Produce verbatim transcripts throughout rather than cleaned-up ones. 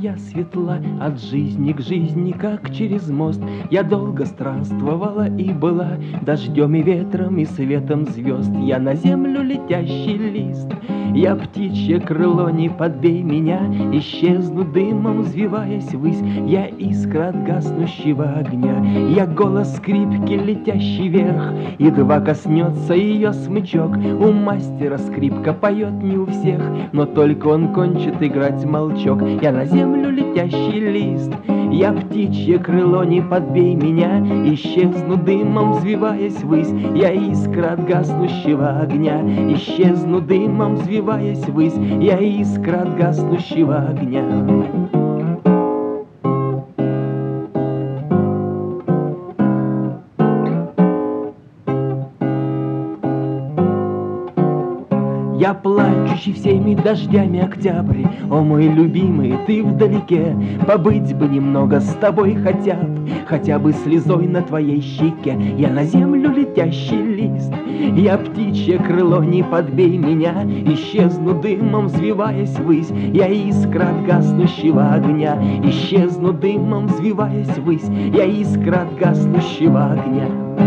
моя светла от жизни к жизни, как через мост. Я долго странствовала и была дождем и ветром и светом звезд. Я на землю летящий лист, я птичье крыло, не подбей меня, исчезну дымом, взвиваясь ввысь. Я искра от гаснущего огня, я голос скрипки, летящий вверх. Едва коснется ее смычок, у мастера скрипка поет не у всех, но только он кончит играть молчок. Я на землю летящий лист, я птичье крыло, не подбей меня, исчезну дымом, взвиваясь ввысь. Я искра от гаснущего огня, исчезну дымом, взвиваясь ввысь. Я искра от гаснущего огня. Я плачущий всеми дождями октябрь, о мой любимый, ты вдалеке. Побыть бы немного с тобой хотя бы, хотя бы слезой на твоей щеке. Я на землю летящий лист, я птичье крыло, не подбей меня, исчезну дымом, взвиваясь ввысь. Я искра от гаснущего огня, исчезну дымом, взвиваясь ввысь. Я искра от гаснущего огня.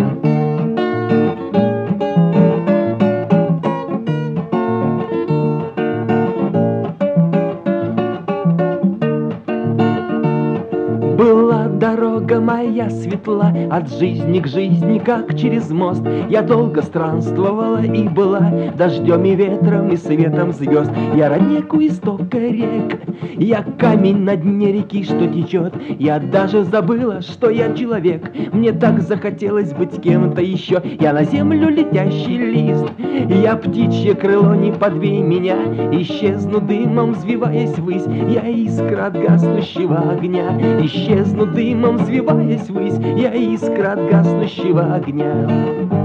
Была дорога моя светла от жизни к жизни, как через мост. Я долго странствовала и была дождем и ветром и светом звезд. Я родник у истока рек, я камень на дне реки, что течет. Я даже забыла, что я человек, мне так захотелось быть кем-то еще. Я на землю летящий лист, я птичье крыло, не подбей меня, исчезну дымом, взвиваясь ввысь. Я искра от гаснущего огня, исчезну дымом, взвиваясь ввысь. Я искра от гаснущего огня.